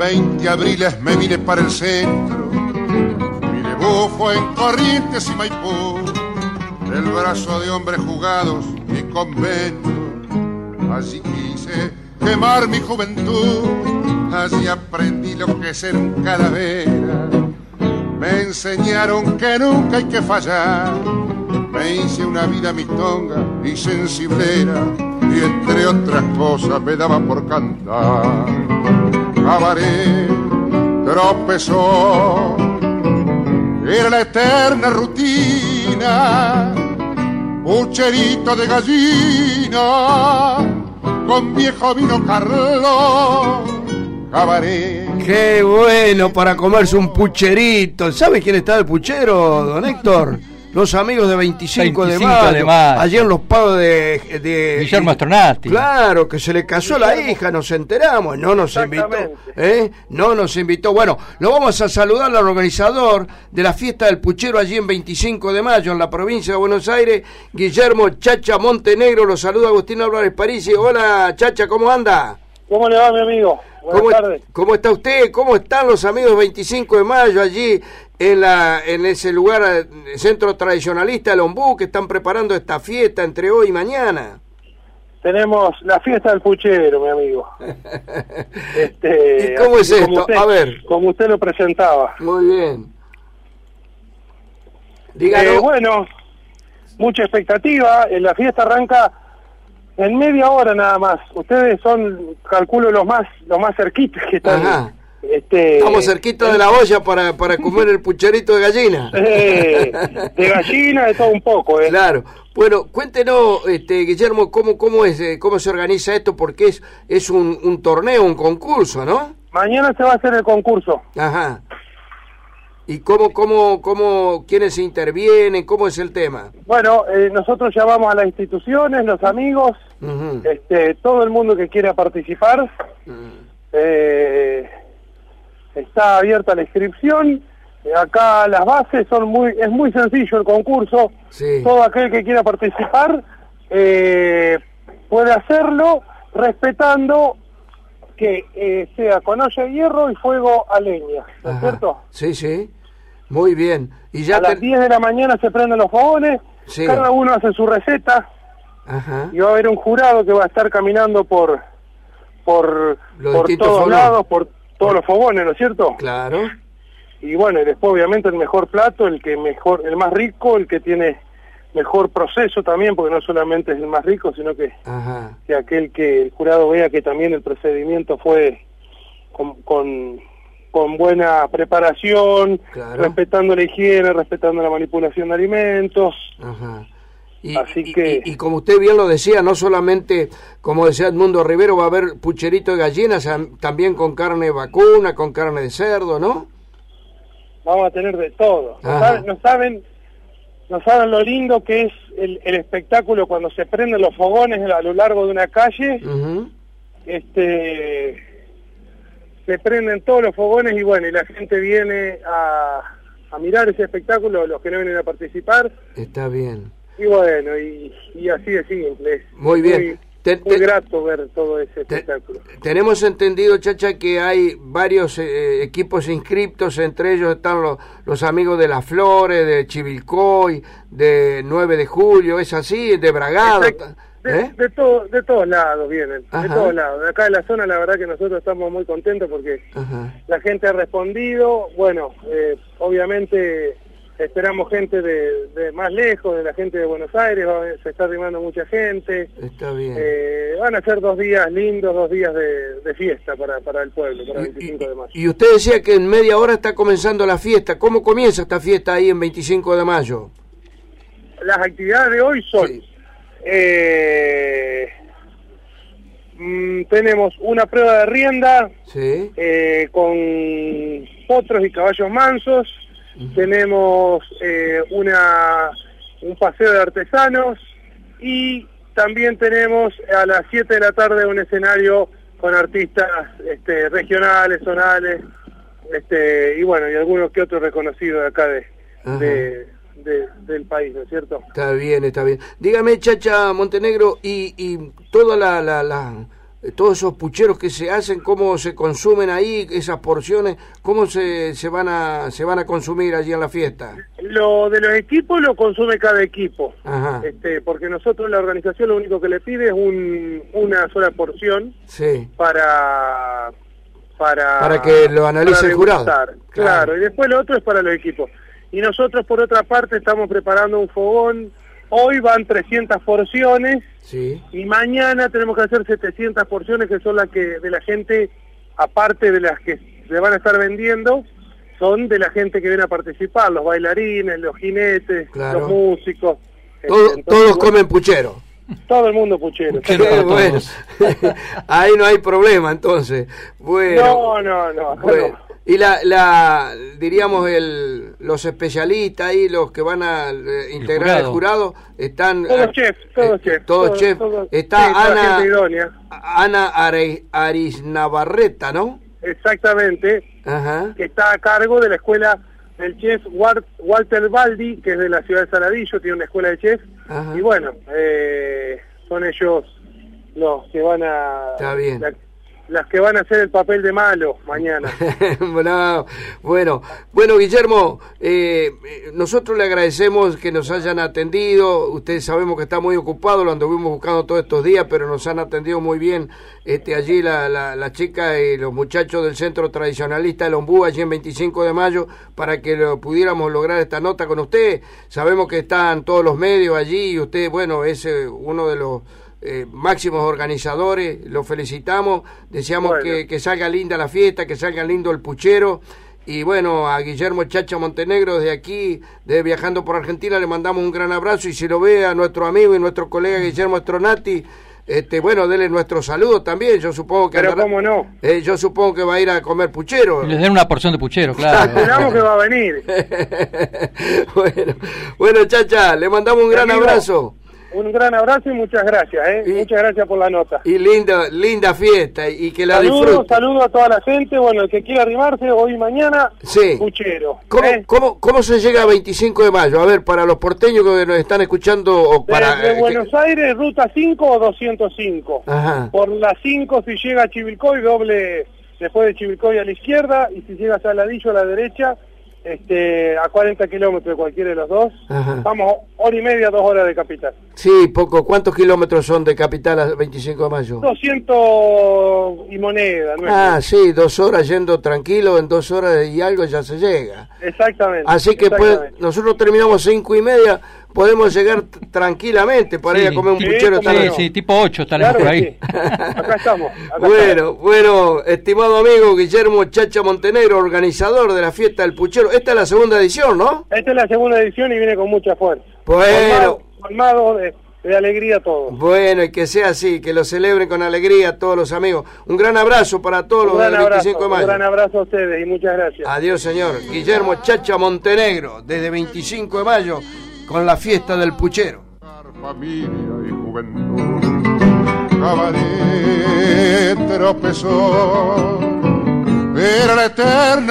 20 abriles me vine para el centro, mi debut fue en Corrientes y Maipú, el brazo de hombres jugados y convento. Allí quise quemar mi juventud, allí aprendí lo que es ser un calavera. Me enseñaron que nunca hay que fallar, me hice una vida mistonga y sensiblera, y entre otras cosas me daba por cantar. Cabaret, tropezó, era la eterna rutina, pucherito de gallina, con viejo vino Carlos, cabaret. Qué bueno para comerse un pucherito. ¿Sabe quién está el puchero, don Héctor? Los amigos de 25 de mayo. Ayer en los pagos de Guillermo Stronati. Claro, que se le casó la hija, nos enteramos, no nos invitó. No nos invitó. Bueno, lo vamos a saludar al organizador de la fiesta del puchero allí en 25 de mayo, en la provincia de Buenos Aires, Guillermo Chacha Montenegro. Lo saluda Agustín Álvarez Parisi. Hola, Chacha, ¿cómo anda? ¿Cómo le va, mi amigo? Buenas tardes. ¿Cómo está usted? ¿Cómo están los amigos 25 de mayo allí en ese lugar, centro tradicionalista del Ombú, que están preparando esta fiesta entre hoy y mañana? Tenemos la fiesta del puchero, mi amigo. ¿Y cómo es esto? A ver. Como usted lo presentaba. Muy bien. Díganos. Bueno, mucha expectativa. La fiesta arranca en media hora nada más. Ustedes son, calculo, los más cerquitos que están. Ajá. Estamos cerquita de la olla para comer el pucherito de gallina. De gallina, de todo un poco. Claro. Bueno, cuéntenos, Guillermo, cómo se organiza esto, porque es un torneo, un concurso, ¿no? Mañana se va a hacer el concurso. Ajá. ¿Y quiénes intervienen? ¿Cómo es el tema? Bueno, nosotros llamamos a las instituciones, los amigos, todo el mundo que quiera participar. Está abierta la inscripción. Acá las bases es muy sencillo el concurso. Sí. Todo aquel que quiera participar puede hacerlo respetando que sea con olla de hierro y fuego a leña, ¿no es cierto? Sí, sí. Muy bien. Y ya a las 10 de la mañana se prenden los fogones, sí. Cada uno hace su receta. Ajá. Y va a haber un jurado que va a estar caminando por todos lados, por todos los fogones, ¿no es cierto? Claro. Y bueno, y después obviamente el mejor plato, el más rico, el que tiene mejor proceso también, porque no solamente es el más rico, sino que aquel que el jurado vea que también el procedimiento fue con buena preparación, claro, respetando la higiene, respetando la manipulación de alimentos. Ajá. Y como usted bien lo decía, no solamente, como decía Edmundo Rivero, va a haber pucherito de gallinas, también con carne vacuna, con carne de cerdo, ¿no? Vamos a tener de todo. No saben lo lindo que es el espectáculo cuando se prenden los fogones a lo largo de una calle. Se prenden todos los fogones y bueno, y la gente viene a mirar ese espectáculo, los que no vienen a participar. Está bien. Y bueno, y así de simple. Muy bien. Muy grato ver todo ese espectáculo. Tenemos entendido, Chacha, que hay varios equipos inscriptos, entre ellos están los amigos de Las Flores, de Chivilcoy, de 9 de Julio, ¿es así? De Bragado. De todos lados vienen, de todos lados. De acá de la zona, la verdad que nosotros estamos muy contentos porque la gente ha respondido. Bueno, obviamente esperamos gente de más lejos, de la gente de Buenos Aires, se está arrimando mucha gente. Está bien. Van a ser 2 días lindos, 2 días de fiesta para el pueblo, para el 25 de mayo. Y usted decía que en media hora está comenzando la fiesta. ¿Cómo comienza esta fiesta ahí en 25 de mayo? Las actividades de hoy son... Sí. Tenemos una prueba de rienda, sí, con potros y caballos mansos. Tenemos un paseo de artesanos y también tenemos a las 7 de la tarde un escenario con artistas regionales, zonales, y bueno, y algunos que otros reconocidos de acá del país, ¿no es cierto? Está bien, está bien. Dígame, Chacha Montenegro, y toda todos esos pucheros que se hacen, cómo se consumen ahí, esas porciones, cómo se van a consumir allí en la fiesta. Lo de los equipos lo consume cada equipo. Ajá. Porque nosotros, la organización, lo único que le pide es una sola porción. Sí. Para que lo analice el jurado. Claro, y después lo otro es para los equipos. Y nosotros, por otra parte, estamos preparando un fogón. Hoy van 300 porciones, sí, y mañana tenemos que hacer 700 porciones, que son las que de la gente, aparte de las que se van a estar vendiendo, son de la gente que viene a participar, los bailarines, los jinetes, claro, los músicos. Todos comen puchero. Todo el mundo puchero. Bueno. Ahí no hay problema, entonces. Bueno. No. Bueno. Y diríamos, los especialistas ahí, los que van a integrar el jurado, están... Todos chefs. Todos chefs. Está sí, Ana Arisnavarreta, ¿no? Exactamente. Ajá. Que está a cargo de la escuela del chef Walter Baldi, que es de la ciudad de Saladillo, tiene una escuela de chef. Ajá. Y bueno, son ellos los que van a... Está bien. Las que van a hacer el papel de malo mañana. Bueno, Guillermo, nosotros le agradecemos que nos hayan atendido. Ustedes sabemos que está muy ocupado, lo anduvimos buscando todos estos días, pero nos han atendido muy bien allí la chica y los muchachos del Centro Tradicionalista del Ombú, allí en 25 de mayo, para que pudiéramos lograr esta nota con usted. Sabemos que están todos los medios allí y usted, bueno, es uno de los máximos organizadores. Lo felicitamos, deseamos que salga linda la fiesta, que salga lindo el puchero, y bueno, a Guillermo Chacha Montenegro desde aquí, de Viajando por Argentina, le mandamos un gran abrazo, y si lo ve a nuestro amigo y nuestro colega Guillermo Stronati, bueno, dele nuestro saludo también. Yo supongo que pero cómo no, yo supongo que va a ir a comer puchero. Les den una porción de puchero, claro. Esperamos que va a venir. Bueno, Chacha, le mandamos un gran abrazo. Un gran abrazo y muchas gracias, muchas gracias por la nota. Y linda fiesta, y que la disfruten. Saludo a toda la gente, bueno, el que quiera arrimarse hoy y mañana, sí, puchero. ¿Cómo se llega a 25 de mayo? A ver, para los porteños que nos están escuchando, o para... Desde Buenos Aires, ruta 5 o 205. Ajá. Por la 5 si llega a Chivilcoy, doble después de Chivilcoy a la izquierda, y si llega a Saladillo a la derecha, a 40 kilómetros de cualquiera de los dos. Ajá. Vamos, hora y media, 2 horas de capital. Sí, poco. ¿Cuántos kilómetros son de capital a 25 de mayo? 200 y moneda. Sí, 2 horas yendo tranquilo, en 2 horas y algo ya se llega. Exactamente. Así que nosotros terminamos 5:30, podemos llegar tranquilamente para ir a comer un puchero. Sí, tipo 8 estaremos por ahí. Sí. Acá estamos. Bueno, estimado amigo Guillermo Chacha Montenegro, organizador de la fiesta del puchero. Esta es la segunda edición, ¿no? Esta es la segunda edición y viene con mucha fuerza. Bueno. Colmado de alegría todos. Bueno, y que sea así, que lo celebren con alegría todos los amigos. Un gran abrazo para todos los del 25 de mayo. Un gran abrazo a ustedes y muchas gracias. Adiós, señor. Guillermo Chacha Montenegro, desde 25 de mayo, con la fiesta del puchero. Familia y juventud, caballero tropezó, pero la eterna